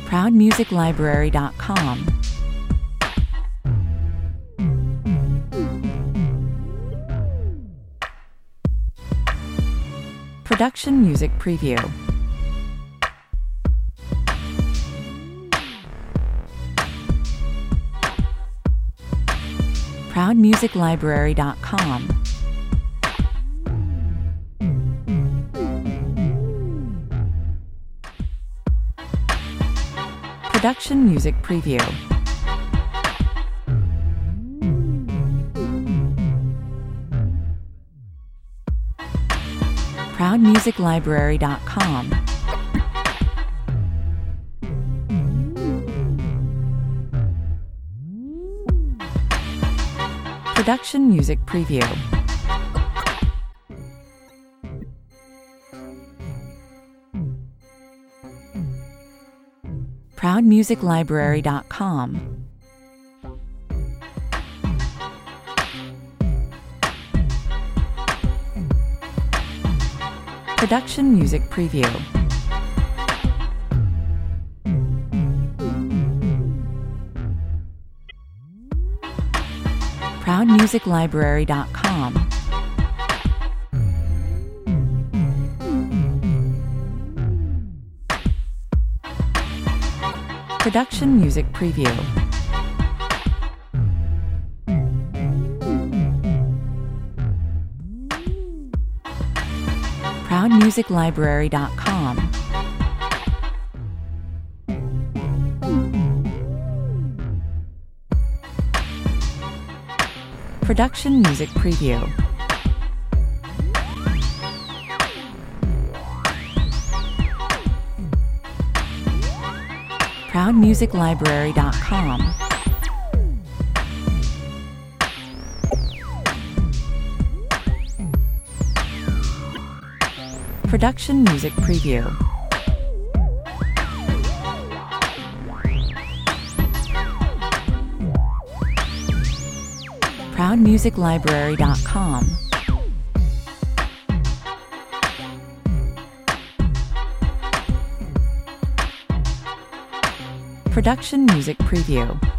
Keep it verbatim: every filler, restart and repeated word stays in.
proud music library dot com. Production Music Preview. proud music library dot com. Production Music Preview. proud music library dot com. Production Music Preview. proud music library dot com. Production Music Preview. proud music library dot com. Production Music Preview. proud music library dot com. Production Music Preview. proud music library dot com. Production Music Preview. proud music library dot com. Production Music Preview.